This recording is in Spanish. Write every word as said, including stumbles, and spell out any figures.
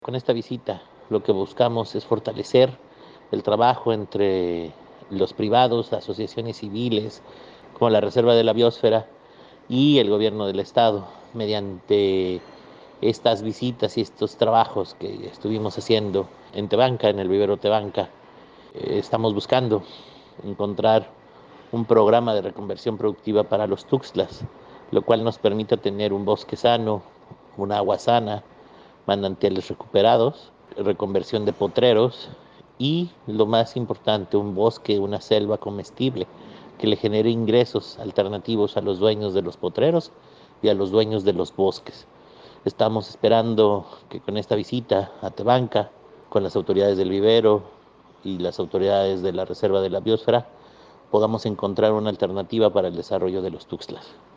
Con esta visita lo que buscamos es fortalecer el trabajo entre los privados, asociaciones civiles, como la Reserva de la Biosfera y el gobierno del estado, mediante estas visitas y estos trabajos que estuvimos haciendo en Tebanca, en el vivero Tebanca. Eh, estamos buscando encontrar un programa de reconversión productiva para los tuxtlas, lo cual nos permita tener un bosque sano, un agua sana, manantiales recuperados, reconversión de potreros y, lo más importante, un bosque, una selva comestible que le genere ingresos alternativos a los dueños de los potreros y a los dueños de los bosques. Estamos esperando que con esta visita a Tebanca, con las autoridades del vivero y las autoridades de la Reserva de la Biosfera, podamos encontrar una alternativa para el desarrollo de los tuxtlas.